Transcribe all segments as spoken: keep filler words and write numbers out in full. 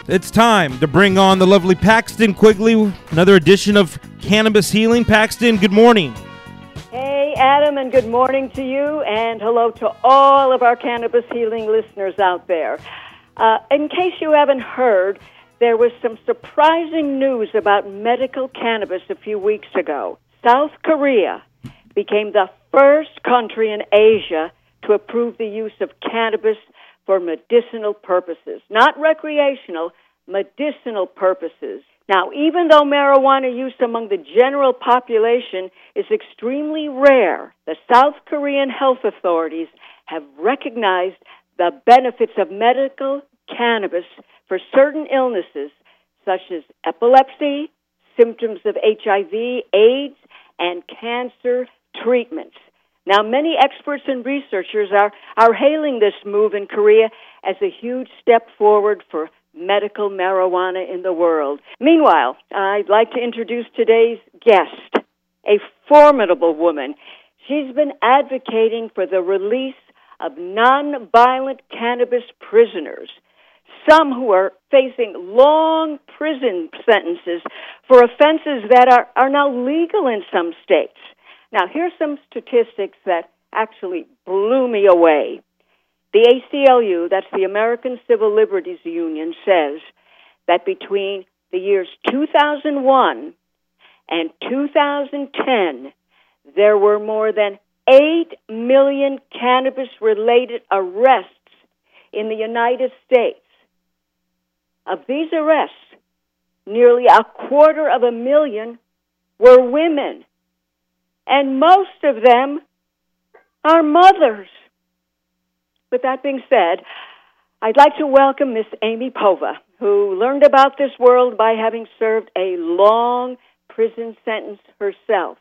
It's time to bring on the lovely Paxton Quigley, another edition of Cannabis Healing. Paxton, good morning. Hey, Adam, and good morning to you, and hello to all of our Cannabis Healing listeners out there. Uh, in case you haven't heard, there was some surprising news about medical cannabis a few weeks ago. South Korea became the first country in Asia to approve the use of cannabis for medicinal purposes, not recreational, medicinal purposes. Now, even though marijuana use among the general population is extremely rare, the South Korean health authorities have recognized the benefits of medical cannabis for certain illnesses such as epilepsy, symptoms of H I V, AIDS, and cancer treatments. Now, many experts and researchers are, are hailing this move in Korea as a huge step forward for medical marijuana in the world. Meanwhile, I'd like to introduce today's guest, a formidable woman. She's been advocating for the release of nonviolent cannabis prisoners, some who are facing long prison sentences for offenses that are, are now legal in some states. Now, here's some statistics that actually blew me away. The A C L U, that's the American Civil Liberties Union, says that between the years two thousand one and two thousand ten, there were more than eight million cannabis-related arrests in the United States. Of these arrests, nearly a quarter of a million were women, and most of them are mothers. With that being said, I'd like to welcome Miss Amy Pova, who learned about this world by having served a long prison sentence herself.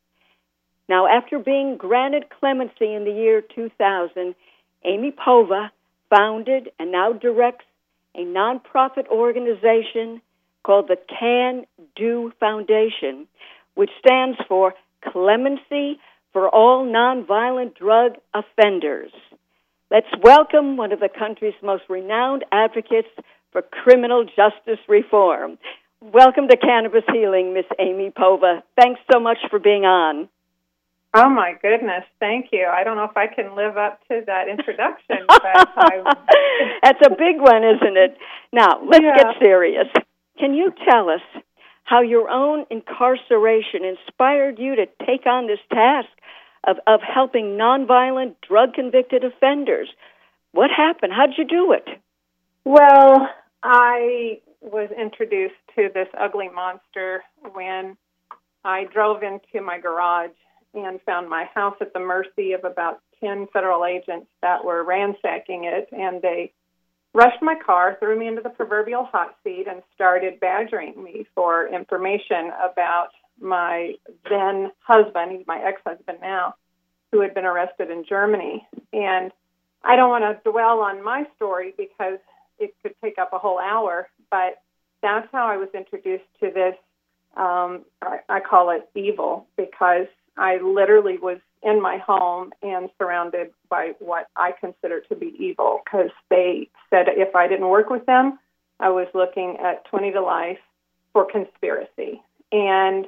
Now, after being granted clemency in the year two thousand, Amy Pova founded and now directs a nonprofit organization called the Can Do Foundation, which stands for Clemency for All Nonviolent Drug Offenders. Let's welcome one of the country's most renowned advocates for criminal justice reform. Welcome to Cannabis Healing, Miss Amy Pova. Thanks so much for being on. Oh, my goodness. Thank you. I don't know if I can live up to that introduction. but I... That's a big one, isn't it? Now, let's yeah. get serious. Can you tell us how your own incarceration inspired you to take on this task of, of helping nonviolent drug-convicted offenders? What happened? How'd you do it? Well, I was introduced to this ugly monster when I drove into my garage and found my house at the mercy of about ten federal agents that were ransacking it, and they rushed my car, threw me into the proverbial hot seat, and started badgering me for information about my then husband, he's my ex-husband now, who had been arrested in Germany. And I don't want to dwell on my story because it could take up a whole hour, but that's how I was introduced to this, um, I, I call it evil, because I literally was in my home and surrounded by what I consider to be evil, because they said if I didn't work with them, I was looking at twenty to life for conspiracy. And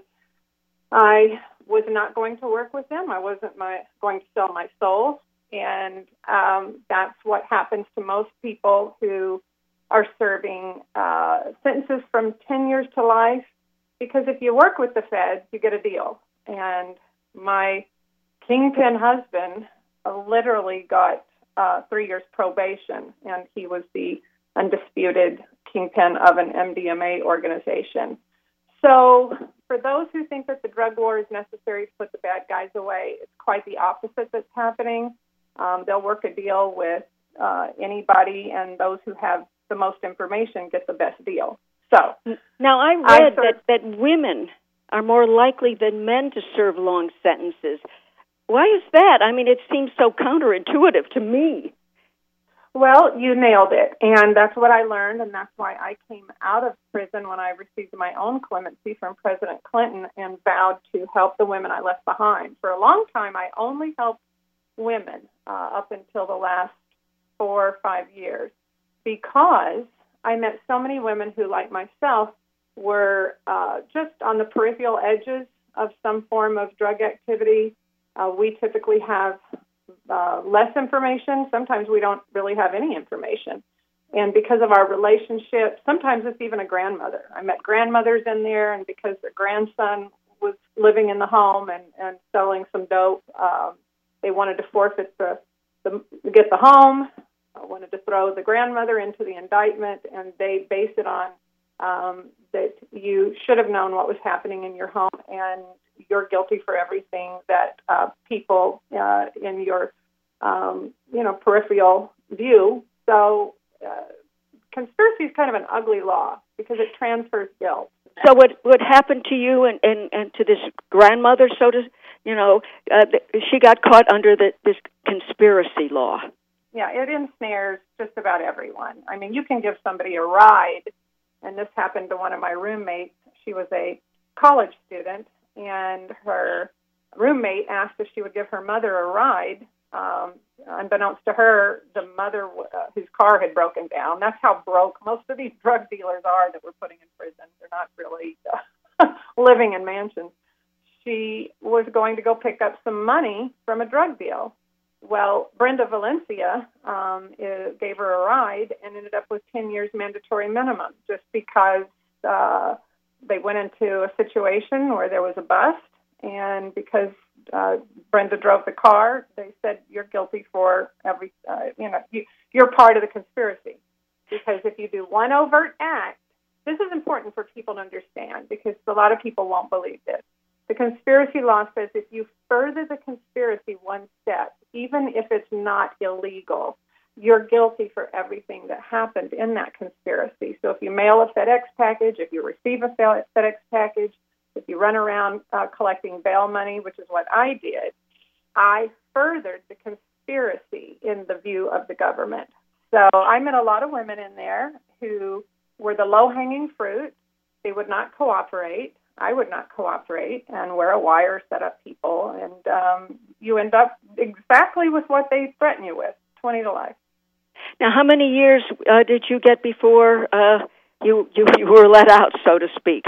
I was not going to work with them. I wasn't my, going to sell my soul. And um, that's what happens to most people who are serving uh, sentences from ten years to life, because if you work with the feds, you get a deal. And my kingpin husband uh, literally got uh, three years probation, and he was the undisputed kingpin of an M D M A organization. So for those who think that the drug war is necessary to put the bad guys away, it's quite the opposite that's happening. Um, they'll work a deal with uh, anybody, and those who have the most information get the best deal. So now I read I that, that women are more likely than men to serve long sentences. Why is that? I mean, it seems so counterintuitive to me. Well, you nailed it, and that's what I learned, and that's why I came out of prison when I received my own clemency from President Clinton and vowed to help the women I left behind. For a long time, I only helped women uh, up until the last four or five years because I met so many women who, like myself, were uh, just on the peripheral edges of some form of drug activity. Uh, we typically have uh, less information. Sometimes we don't really have any information. And because of our relationship, sometimes it's even a grandmother. I met grandmothers in there, and because their grandson was living in the home and, and selling some dope, um, they wanted to forfeit the, the get the home, uh, wanted to throw the grandmother into the indictment, and they base it on um, that you should have known what was happening in your home, and you're guilty for everything that uh, people uh, in your um, you know peripheral view. So uh, conspiracy is kind of an ugly law because it transfers guilt. So what what happened to you and, and, and to this grandmother, so to, you know, uh, she got caught under the, this conspiracy law. Yeah, it ensnares just about everyone. I mean, you can give somebody a ride, and this happened to one of my roommates. She was a college student, and her roommate asked if she would give her mother a ride. Um, unbeknownst to her, the mother, uh, whose car had broken down. That's how broke most of these drug dealers are that we're putting in prison. They're not really uh, living in mansions. She was going to go pick up some money from a drug deal. Well, Brenda Valencia um, it, gave her a ride and ended up with ten years mandatory minimum just because uh, they went into a situation where there was a bust, and because Uh, Brenda drove the car, they said, you're guilty for every, uh, you know, you, you're part of the conspiracy. Because if you do one overt act, this is important for people to understand because a lot of people won't believe this. The conspiracy law says if you further the conspiracy one step, even if it's not illegal, you're guilty for everything that happened in that conspiracy. So if you mail a FedEx package, if you receive a FedEx package, if you run around uh, collecting bail money, which is what I did, I furthered the conspiracy in the view of the government. So I met a lot of women in there who were the low-hanging fruit. They would not cooperate. I would not cooperate and wear a wire, set up people, and um, you end up exactly with what they threaten you with, twenty to life. Now, how many years uh, did you get before uh, you, you you were let out, so to speak?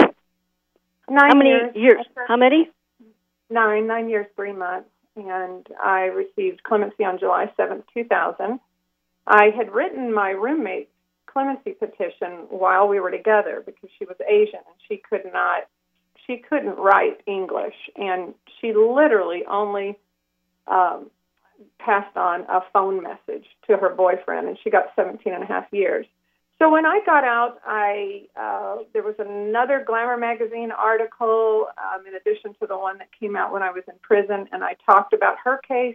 Nine How many years. years? How many? Nine, nine years, three months. And I received clemency on July seventh, two thousand. I had written my roommate's clemency petition while we were together because she was Asian and she could not, she couldn't write English. And she literally only um, passed on a phone message to her boyfriend, and she got seventeen and a half years. So when I got out, I uh, there was another Glamour magazine article um, in addition to the one that came out when I was in prison, and I talked about her case.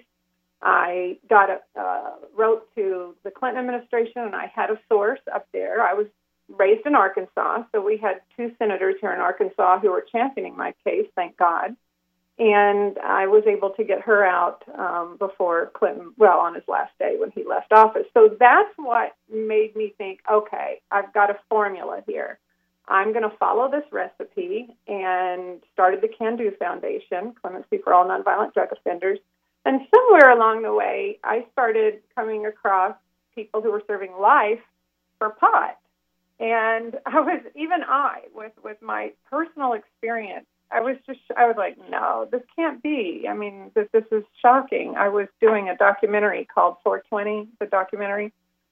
I got a, uh, wrote to the Clinton administration, and I had a source up there. I was raised in Arkansas, so we had two senators here in Arkansas who were championing my case, thank God. And I was able to get her out um, before Clinton, well, on his last day when he left office. So that's what made me think, okay, I've got a formula here. I'm going to follow this recipe, and started the Can Do Foundation, Clemency for All Nonviolent Drug Offenders. And somewhere along the way, I started coming across people who were serving life for pot. And I was, even I, with, with my personal experience, I was just, I was like, no, this can't be. I mean, this, this is shocking. I was doing a documentary called four twenty, the documentary,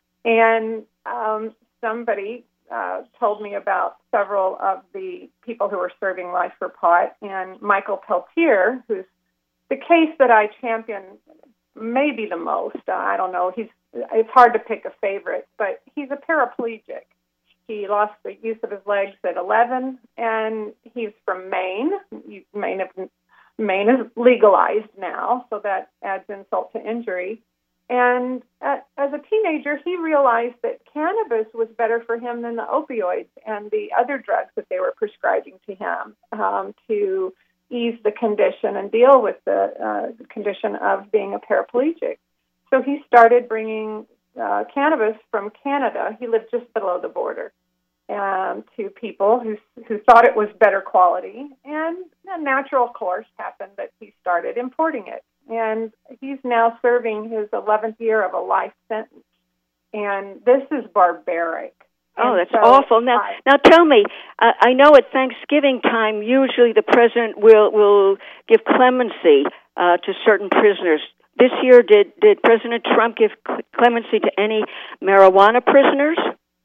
and um, somebody uh, told me about several of the people who were serving life for pot, and Michael Peltier, who's the case that I champion maybe the most. Uh, I don't know. He's, it's hard to pick a favorite, but he's a paraplegic. He lost the use of his legs at eleven, and he's from Maine. Maine, Maine is legalized now, so that adds insult to injury. And at, as a teenager, he realized that cannabis was better for him than the opioids and the other drugs that they were prescribing to him um, to ease the condition and deal with the uh, condition of being a paraplegic. So he started bringing Uh, cannabis from Canada. He lived just below the border, um, to people who who thought it was better quality. And a natural course happened that he started importing it. And he's now serving his eleventh year of a life sentence. And this is barbaric. Oh, And that's so awful. Now, I, now tell me. Uh, I know at Thanksgiving time, usually the president will will give clemency uh, to certain prisoners. This year, did did President Trump give clemency to any marijuana prisoners?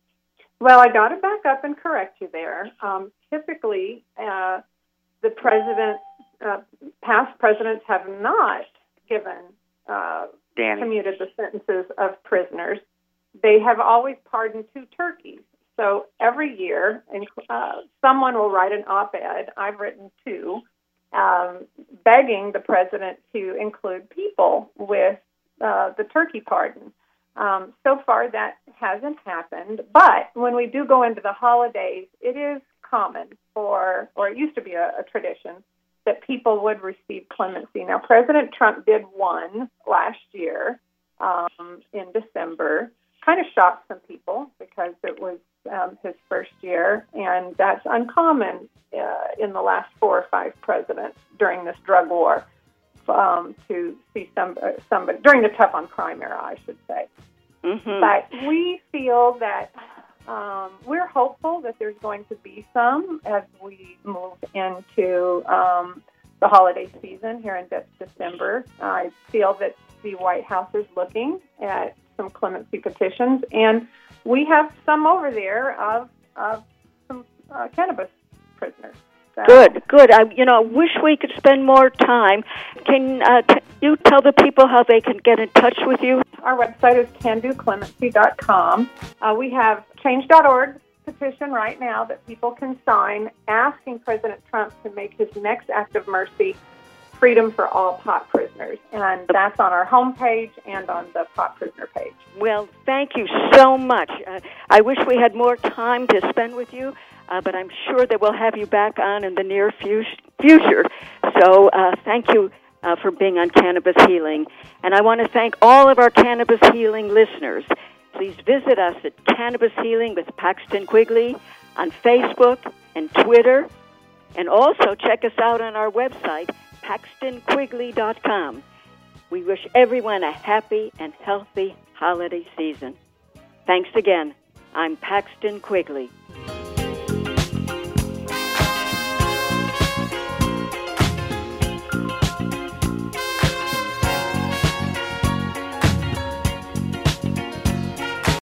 well, I got to back up and correct you there. Um, typically, uh, the president, uh, past presidents have not given uh, Danny. commuted the sentences of prisoners. They have always pardoned two turkeys. So every year, uh, someone will write an op-ed. I've written two, um, begging the president to include people with uh, the turkey pardon. Um, so far, that hasn't happened. But when we do go into the holidays, it is common for, or it used to be a, a tradition, that people would receive clemency. Now, President Trump did one last year um, in December. Kind of shocked some people because it was um, his first year, and that's uncommon uh, in the last four or five presidents during this drug war um, to see some uh, somebody during the tough on crime era, I should say. Mm-hmm. But we feel that um, we're hopeful that there's going to be some as we move into um, the holiday season here in de- December. I feel that the White House is looking at some clemency petitions, and we have some over there of, of some uh, cannabis prisoners. So, Good, good. I, you know, wish we could spend more time. Can uh, t- you tell the people how they can get in touch with you? Our website is can do clemency dot com. Uh, we have change dot org petition right now that people can sign asking President Trump to make his next act of mercy freedom for all pot prisoners. And that's on our homepage and on the pot prisoner page. Well, thank you so much. Uh, I wish we had more time to spend with you, uh, but I'm sure that we'll have you back on in the near fu- future. So uh, thank you uh, for being on Cannabis Healing. And I want to thank all of our Cannabis Healing listeners. Please visit us at Cannabis Healing with Paxton Quigley on Facebook and Twitter. And also check us out on our website, paxton quigley dot com. We wish everyone a happy and healthy holiday season. Thanks again. I'm Paxton Quigley.